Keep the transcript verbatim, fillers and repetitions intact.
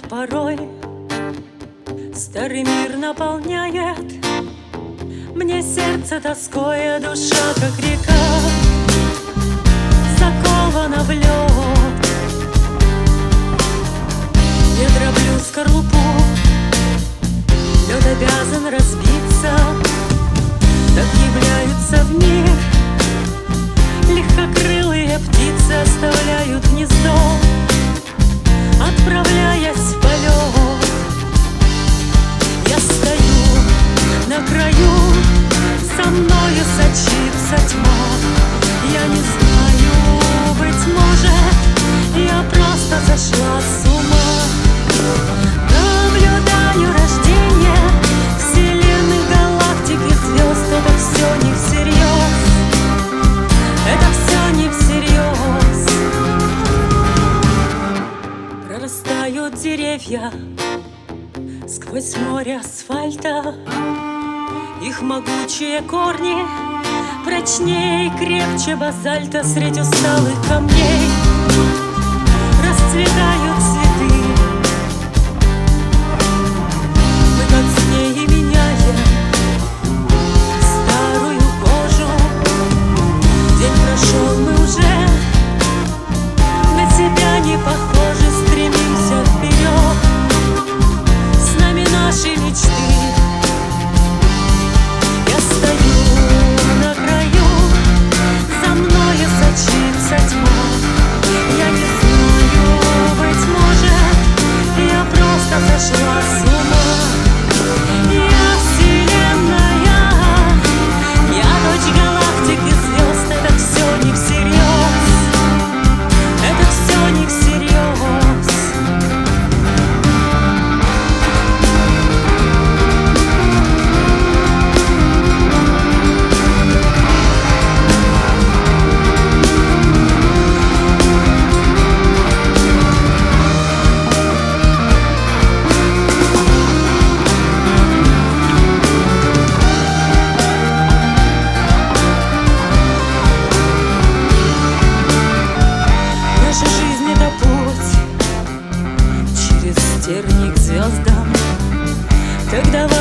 порой. Старый мир наполняет мне сердце тоской, а душа, как река, закована в лед. Я дроблю скорлупу, лед обязан разбиться. Так являются в мир легкокрылые птицы, оставляют гнездо, отправляясь в полет. Я стою на краю, со мною сочится тьма. Я не знаю, быть может, я просто зашла с ума. Наблюдаю рождение вселенных, галактик и звезд. Это все не всерьез, это все не всерьез. Прорастают деревья сквозь море асфальта. Их могучие корни прочнее и крепче базальта. Средь усталых камней расцветают цветы. Мы как змеи меняем старую кожу. День прошел, мы уже на себя не похожи. Стремимся вперед, с нами наши мечты. Я стою на краю, за мною сочится тьма. Я не знаю, быть может, я просто зашла с ума. Я вселенная, я дочь галактик и звезд. Это все не всерьез, это все не всерьез. Наша жизнь — это путь через тернии к звездам. Так давай